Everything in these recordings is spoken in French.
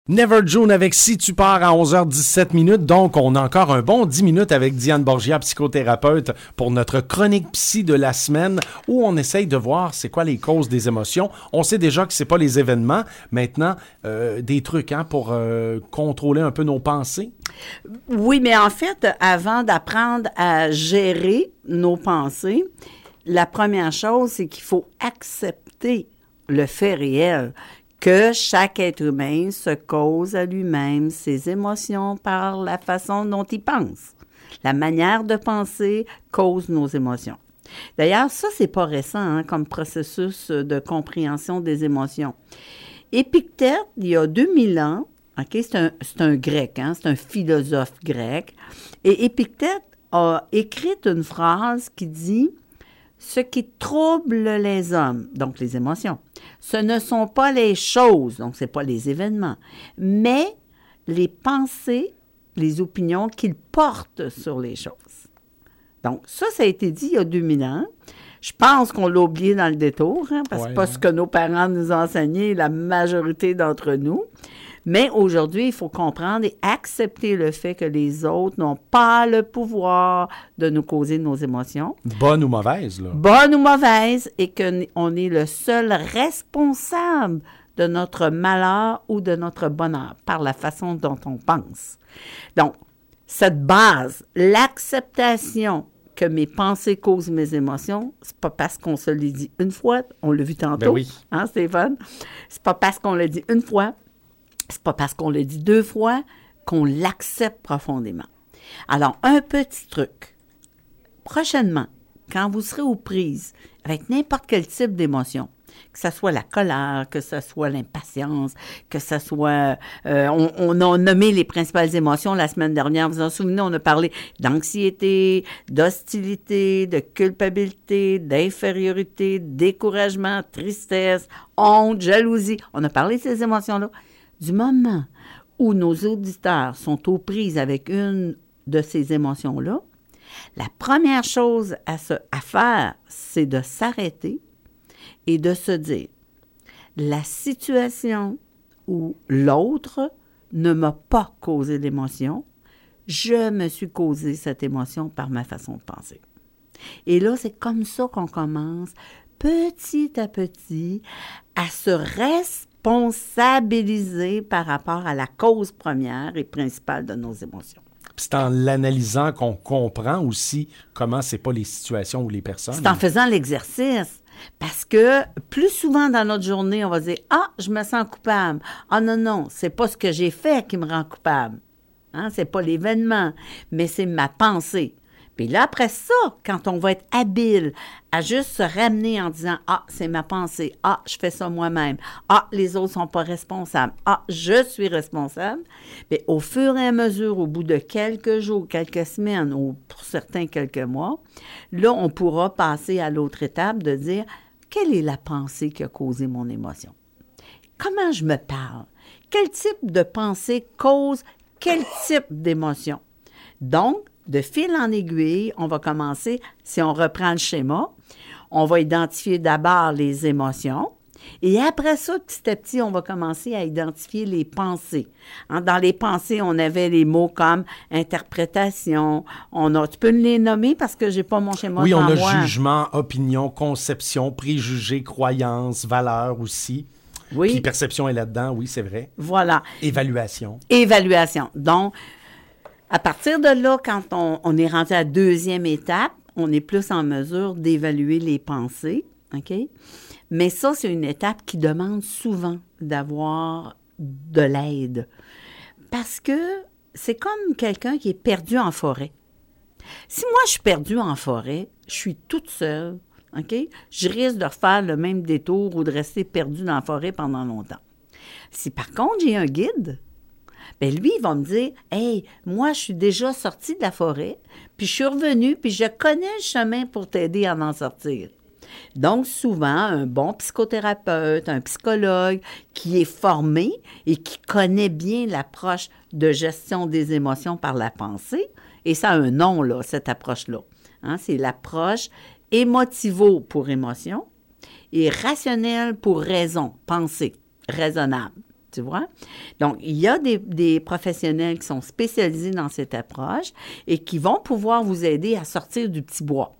Never June avec Si tu pars à 11h17, donc on a encore un bon 10 minutes avec Diane Borgia, psychothérapeute, pour notre chronique psy de la semaine où on essaye de voir c'est quoi les causes des émotions. On sait déjà que c'est pas les événements. Maintenant, des trucs pour contrôler un peu nos pensées. Oui, mais en fait, avant d'apprendre à gérer nos pensées, la première chose, c'est qu'il faut accepter le fait réel que chaque être humain se cause à lui-même ses émotions par la façon dont il pense. La manière de penser cause nos émotions. D'ailleurs, ça, c'est pas récent comme processus de compréhension des émotions. Épictète, il y a 2000 ans, c'est un grec, c'est un philosophe grec, et Épictète a écrit une phrase qui dit « Ce qui trouble les hommes, donc les émotions, ce ne sont pas les choses, donc ce n'est pas les événements, mais les pensées, les opinions qu'ils portent sur les choses. » Donc, ça a été dit il y a 2000 ans. Je pense qu'on l'a oublié dans le détour, parce que c'est pas ce que nos parents nous ont enseigné, la majorité d'entre nous. Mais aujourd'hui, il faut comprendre et accepter le fait que les autres n'ont pas le pouvoir de nous causer nos émotions. Bonnes ou mauvaises, là. Bonnes ou mauvaises, et qu'on est le seul responsable de notre malheur ou de notre bonheur par la façon dont on pense. Donc, cette base, l'acceptation que mes pensées causent mes émotions, c'est pas parce qu'on se les dit une fois, on l'a vu tantôt, ben oui. Stéphane? C'est pas parce qu'on le dit une fois, c'est pas parce qu'on le dit deux fois qu'on l'accepte profondément. Alors, un petit truc. Prochainement, quand vous serez aux prises avec n'importe quel type d'émotion, que ce soit la colère, que ce soit l'impatience, que ce soit... on a nommé les principales émotions la semaine dernière. Vous vous en souvenez, on a parlé d'anxiété, d'hostilité, de culpabilité, d'infériorité, de découragement, tristesse, honte, jalousie. On a parlé de ces émotions-là. Du moment où nos auditeurs sont aux prises avec une de ces émotions-là, la première chose à faire, c'est de s'arrêter et de se dire, la situation où l'autre ne m'a pas causé l'émotion, je me suis causé cette émotion par ma façon de penser. Et là, c'est comme ça qu'on commence petit à petit à se responsabiliser par rapport à la cause première et principale de nos émotions. C'est en l'analysant qu'on comprend aussi comment c'est pas les situations ou les personnes. C'est en faisant l'exercice. Parce que plus souvent dans notre journée, on va dire « Ah, je me sens coupable. Ah non, c'est pas ce que j'ai fait qui me rend coupable. C'est pas l'événement, mais c'est ma pensée. » Puis là, après ça, quand on va être habile à juste se ramener en disant « Ah, c'est ma pensée. Ah, je fais ça moi-même. Ah, les autres sont pas responsables. Ah, je suis responsable. » Bien, au fur et à mesure, au bout de quelques jours, quelques semaines, ou pour certains quelques mois, là, on pourra passer à l'autre étape de dire « Quelle est la pensée qui a causé mon émotion? Comment je me parle? Quel type de pensée cause quel type d'émotion? » Donc, de fil en aiguille, on va commencer, si on reprend le schéma, on va identifier d'abord les émotions et après ça, petit à petit, on va commencer à identifier les pensées. Dans les pensées, on avait les mots comme interprétation, tu peux les nommer parce que j'ai pas mon schéma devant moi. Oui, on a jugement, opinion, conception, préjugés, croyances, valeurs aussi. Oui. Puis perception est là-dedans, oui, c'est vrai. Voilà. Évaluation. Donc, à partir de là, quand on est rendu à la deuxième étape, on est plus en mesure d'évaluer les pensées, OK? Mais ça, c'est une étape qui demande souvent d'avoir de l'aide. Parce que c'est comme quelqu'un qui est perdu en forêt. Si moi, je suis perdue en forêt, je suis toute seule, OK? Je risque de refaire le même détour ou de rester perdue dans la forêt pendant longtemps. Si par contre, j'ai un guide, bien, lui, il va me dire « Hey, moi, je suis déjà sortie de la forêt, puis je suis revenue, puis je connais le chemin pour t'aider à en sortir. » Donc, souvent, un bon psychothérapeute, un psychologue qui est formé et qui connaît bien l'approche de gestion des émotions par la pensée, et ça a un nom, là, cette approche-là. C'est l'approche émotivo pour émotion et rationnelle pour raison, pensée, raisonnable. Tu vois? Donc, il y a des professionnels qui sont spécialisés dans cette approche et qui vont pouvoir vous aider à sortir du petit bois.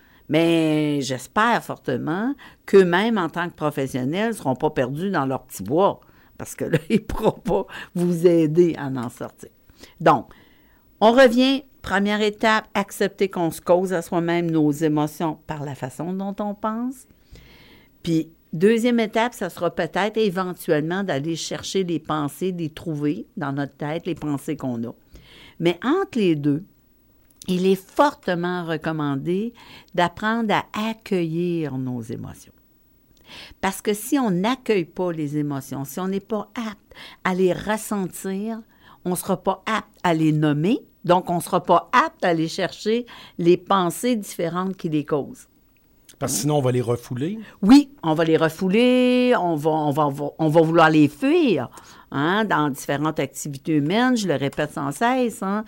Mais j'espère fortement qu'eux-mêmes, en tant que professionnels, ne seront pas perdus dans leur petit bois parce que là, ils ne pourront pas vous aider à en sortir. Donc, on revient, première étape, accepter qu'on se cause à soi-même nos émotions par la façon dont on pense. Puis, deuxième étape, ça sera peut-être éventuellement d'aller chercher les pensées, d'y trouver dans notre tête les pensées qu'on a. Mais entre les deux, il est fortement recommandé d'apprendre à accueillir nos émotions. Parce que si on n'accueille pas les émotions, si on n'est pas apte à les ressentir, on ne sera pas apte à les nommer, donc on ne sera pas apte à aller chercher les pensées différentes qui les causent. Parce que sinon, on va les refouler. Oui, on va les refouler, on va vouloir les fuir. Hein, dans différentes activités humaines, je le répète sans cesse, hein,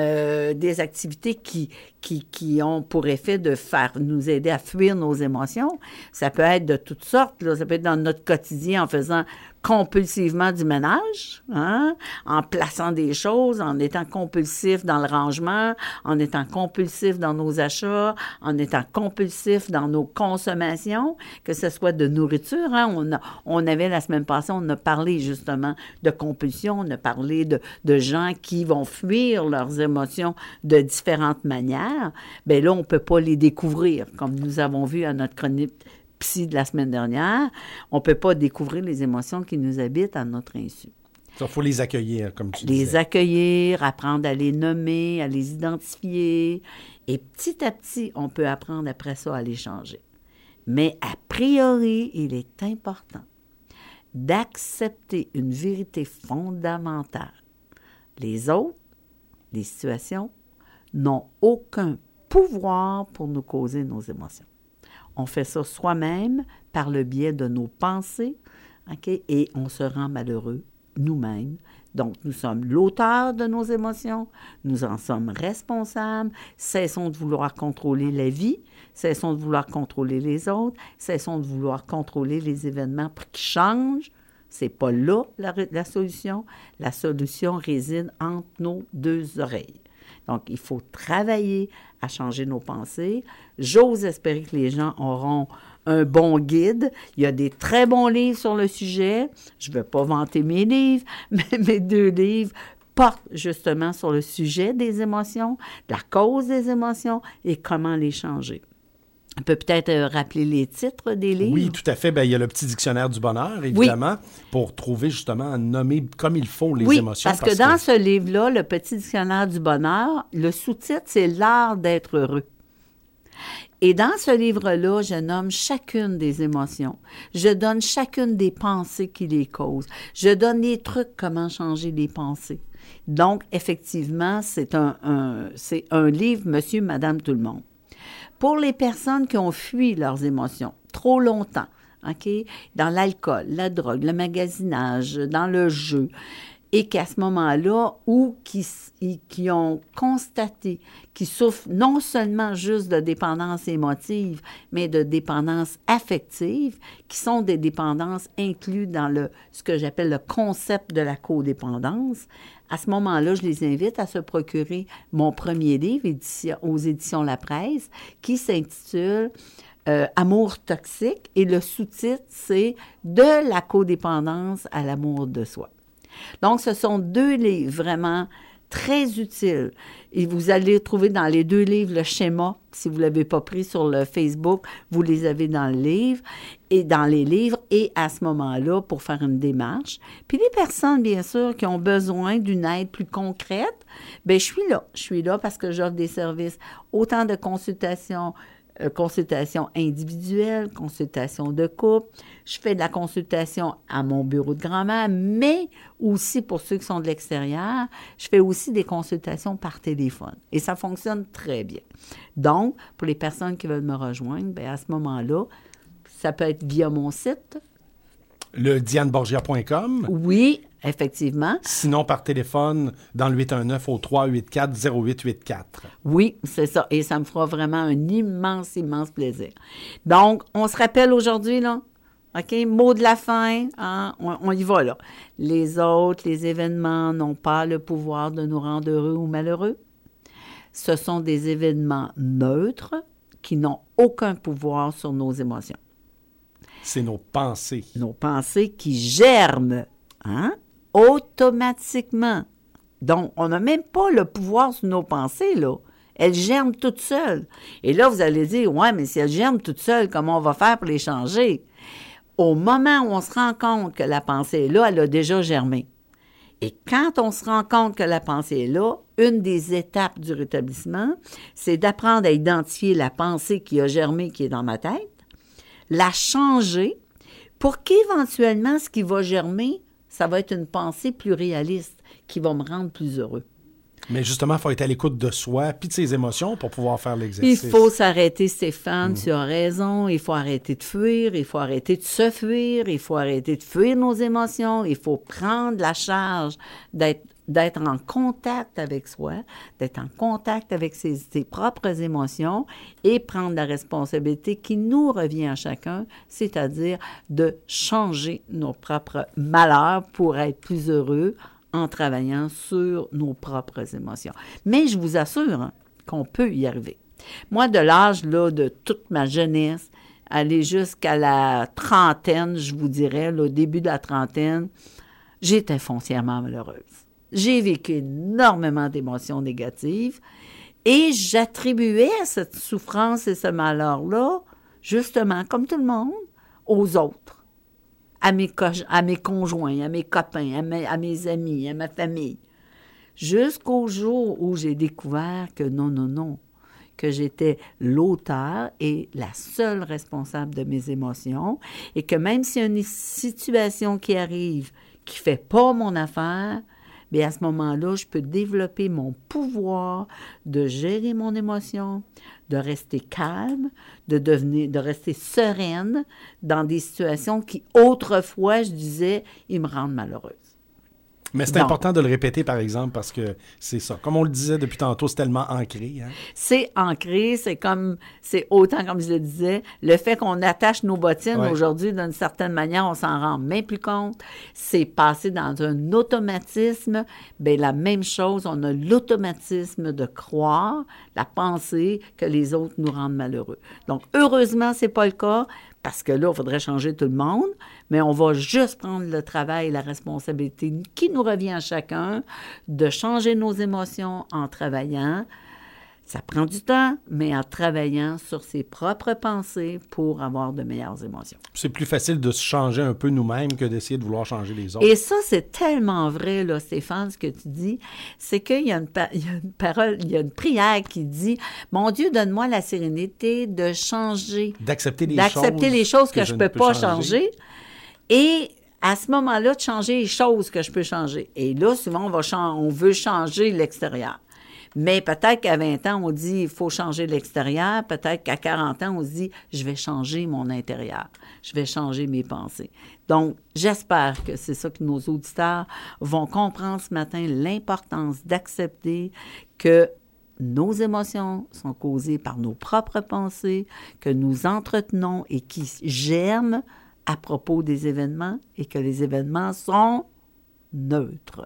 des activités qui ont pour effet de nous aider à fuir nos émotions. Ça peut être de toutes sortes, là. Ça peut être dans notre quotidien en faisant compulsivement du ménage, hein, en plaçant des choses, en étant compulsif dans le rangement, en étant compulsif dans nos achats, en étant compulsif dans nos consommations, que ce soit de nourriture. Hein. On avait la semaine passée, on a parlé justement de compulsion, on a parlé de gens qui vont fuir leurs émotions de différentes manières. Bien là, on ne peut pas les découvrir, comme nous avons vu à notre chronique psy de la semaine dernière. On ne peut pas découvrir les émotions qui nous habitent à notre insu. Il faut les accueillir, comme tu disais. Les accueillir, apprendre à les nommer, à les identifier. Et petit à petit, on peut apprendre après ça à les changer. Mais a priori, il est important d'accepter une vérité fondamentale. Les autres, les situations, n'ont aucun pouvoir pour nous causer nos émotions. On fait ça soi-même par le biais de nos pensées, okay? Et on se rend malheureux nous-mêmes. Donc, nous sommes l'auteur de nos émotions, nous en sommes responsables, cessons de vouloir contrôler la vie, cessons de vouloir contrôler les autres, cessons de vouloir contrôler les événements pour qu'ils changent. C'est pas là la solution. La solution réside entre nos deux oreilles. Donc, il faut travailler à changer nos pensées. J'ose espérer que les gens auront un bon guide. Il y a des très bons livres sur le sujet. Je ne vais pas vanter mes livres, mais mes 2 livres portent justement sur le sujet des émotions, la cause des émotions et comment les changer. On peut peut-être rappeler les titres des livres. Oui, tout à fait. Bien, il y a le petit dictionnaire du bonheur, évidemment, pour trouver justement, nommer comme il faut les émotions. Parce que dans ce livre-là, le petit dictionnaire du bonheur, le sous-titre, c'est « L'art d'être heureux ». Et dans ce livre-là, je nomme chacune des émotions. Je donne chacune des pensées qui les causent. Je donne les trucs comment changer les pensées. Donc, effectivement, c'est un livre Monsieur, Madame, tout le monde. Pour les personnes qui ont fui leurs émotions trop longtemps, OK, dans l'alcool, la drogue, le magasinage, dans le jeu, et qu'à ce moment-là, ou qui ont constaté qu'ils souffrent non seulement juste de dépendance émotive, mais de dépendance affective, qui sont des dépendances incluses dans ce que j'appelle le concept de la codépendance. À ce moment-là, je les invite à se procurer mon premier livre aux éditions La Presse, qui s'intitule Amour toxique, et le sous-titre, c'est « De la codépendance à l'amour de soi ». Donc, ce sont 2 livres vraiment très utiles. Et vous allez trouver dans les 2 livres le schéma. Si vous ne l'avez pas pris sur le Facebook, vous les avez dans le livre et dans les livres. Et à ce moment-là, pour faire une démarche. Puis les personnes, bien sûr, qui ont besoin d'une aide plus concrète, bien, je suis là. Je suis là parce que j'offre des services, autant de consultations individuelle, consultation de couple. Je fais de la consultation à mon bureau de grand-mère, mais aussi pour ceux qui sont de l'extérieur, je fais aussi des consultations par téléphone. Et ça fonctionne très bien. Donc, pour les personnes qui veulent me rejoindre, bien, à ce moment-là, ça peut être via mon site. Le dianeborgia.com. Oui, effectivement. Sinon, par téléphone, dans le 819 au 384-0884. Oui, c'est ça. Et ça me fera vraiment un immense, immense plaisir. Donc, on se rappelle aujourd'hui, là, OK? Mot de la fin, hein? On y va là. Les autres, les événements n'ont pas le pouvoir de nous rendre heureux ou malheureux. Ce sont des événements neutres qui n'ont aucun pouvoir sur nos émotions. C'est nos pensées. Nos pensées qui germent, hein? Automatiquement. Donc, on n'a même pas le pouvoir sur nos pensées, là. Elles germent toutes seules. Et là, vous allez dire, ouais, mais si elles germent toutes seules, comment on va faire pour les changer? Au moment où on se rend compte que la pensée est là, elle a déjà germé. Et quand on se rend compte que la pensée est là, une des étapes du rétablissement, c'est d'apprendre à identifier la pensée qui a germé, qui est dans ma tête, la changer pour qu'éventuellement, ce qui va germer, ça va être une pensée plus réaliste qui va me rendre plus heureux. Mais justement, il faut être à l'écoute de soi puis de ses émotions pour pouvoir faire l'exercice. Il faut s'arrêter, Stéphane, tu as raison. Il faut arrêter de fuir, il faut arrêter de se fuir, il faut arrêter de fuir nos émotions, il faut prendre la charge d'être en contact avec soi, d'être en contact avec ses propres émotions et prendre la responsabilité qui nous revient à chacun, c'est-à-dire de changer nos propres malheurs pour être plus heureux en travaillant sur nos propres émotions. Mais je vous assure qu'on peut y arriver. Moi, de l'âge là, de toute ma jeunesse, aller jusqu'à la trentaine, je vous dirais, au début de la trentaine, j'étais foncièrement malheureuse. J'ai vécu énormément d'émotions négatives et j'attribuais cette souffrance et ce malheur-là, justement, comme tout le monde, aux autres. À mes conjoints, à mes copains, à mes amis, à ma famille. Jusqu'au jour où j'ai découvert que non, que j'étais l'auteur et la seule responsable de mes émotions et que même s'il y a une situation qui arrive qui ne fait pas mon affaire, bien à ce moment-là, je peux développer mon pouvoir de gérer mon émotion, de rester calme, de rester sereine dans des situations qui, autrefois, je disais, ils me rendent malheureuse. Mais c'est important de le répéter, par exemple, parce que c'est ça. Comme on le disait depuis tantôt, c'est tellement ancré. Hein? C'est ancré, c'est autant, comme je le disais, le fait qu'on attache nos bottines aujourd'hui, d'une certaine manière, on s'en rend même plus compte. C'est passé dans un automatisme. Bien, la même chose, on a l'automatisme de croire, la pensée que les autres nous rendent malheureux. Donc, heureusement, c'est pas le cas. Parce que là, il faudrait changer tout le monde, mais on va juste prendre le travail et la responsabilité qui nous revient à chacun de changer nos émotions en travaillant. Ça prend du temps, mais en travaillant sur ses propres pensées pour avoir de meilleures émotions. C'est plus facile de se changer un peu nous-mêmes que d'essayer de vouloir changer les autres. Et ça, c'est tellement vrai, là, Stéphane, ce que tu dis. C'est qu'il y a une prière qui dit « Mon Dieu, donne-moi la sérénité de changer. » D'accepter les choses que je ne peux pas changer. Et à ce moment-là, de changer les choses que je peux changer. Et là, souvent, on veut changer l'extérieur. Mais peut-être qu'à 20 ans, on dit il faut changer l'extérieur. Peut-être qu'à 40 ans, on se dit je vais changer mon intérieur. Je vais changer mes pensées. Donc, j'espère que c'est ça que nos auditeurs vont comprendre ce matin, l'importance d'accepter que nos émotions sont causées par nos propres pensées, que nous entretenons et qui germent à propos des événements et que les événements sont neutres.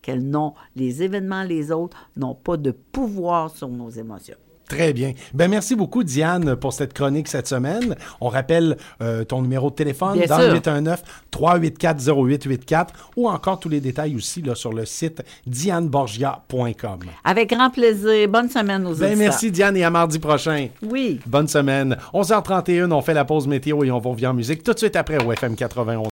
Les événements, les autres, n'ont pas de pouvoir sur nos émotions. Très bien. Ben merci beaucoup, Diane, pour cette chronique cette semaine. On rappelle ton numéro de téléphone Bien dans sûr. le 819-384-0884 ou encore tous les détails aussi là, sur le site dianeborgia.com. Avec grand plaisir. Bonne semaine aux auditeurs. Merci, Diane, et à mardi prochain. Oui. Bonne semaine. 11h31, on fait la pause météo et on va revenir en musique tout de suite après au FM 91.